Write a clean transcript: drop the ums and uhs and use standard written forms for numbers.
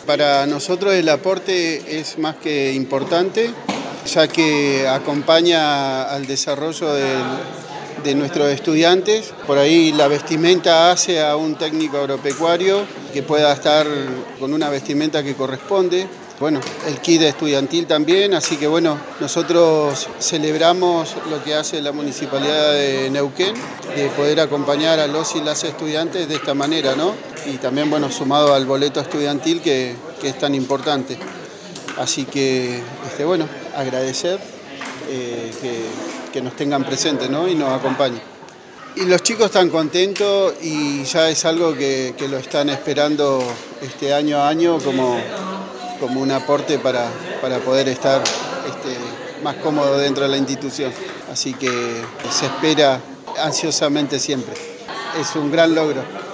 Para nosotros el aporte es más que importante, ya que acompaña al desarrollo de nuestros estudiantes. Por ahí la vestimenta hace a un técnico agropecuario que pueda estar con una vestimenta que corresponde. Bueno, el kit estudiantil también, así que bueno, nosotros celebramos lo que hace la Municipalidad de Neuquén, de poder acompañar a los y las estudiantes de esta manera, ¿no? Y también, bueno, sumado al boleto estudiantil que es tan importante. Así que, bueno, agradecer que nos tengan presentes, ¿no? Y nos acompañen. Y los chicos están contentos y ya es algo que lo están esperando año a año como un aporte para poder estar más cómodo dentro de la institución. Así que se espera ansiosamente siempre. Es un gran logro.